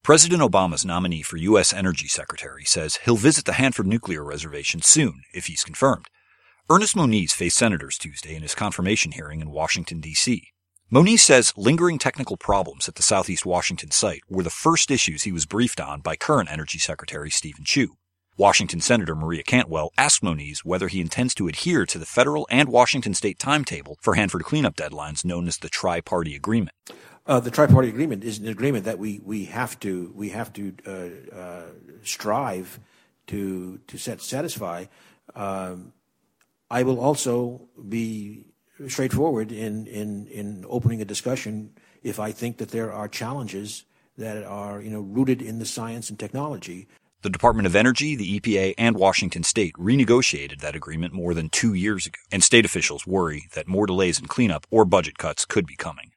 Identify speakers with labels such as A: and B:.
A: President Obama's nominee for U.S. Energy Secretary says he'll visit the Hanford Nuclear Reservation soon if he's confirmed. Ernest Moniz faced senators Tuesday in his confirmation hearing in Washington, D.C. Moniz says lingering technical problems at the Southeast Washington site were the first issues he was briefed on by current Energy Secretary Stephen Chu. Washington Senator Maria Cantwell asked Moniz whether he intends to adhere to the federal and Washington state timetable for Hanford cleanup deadlines known as the Tri-Party Agreement.
B: The Tri-Party Agreement is an agreement that we have to strive to satisfy. I will also be straightforward in opening a discussion if I think that there are challenges that are rooted in the science and technology.
A: The Department of Energy, the EPA, and Washington State renegotiated that agreement more than 2 years ago, and state officials worry that more delays in cleanup or budget cuts could be coming.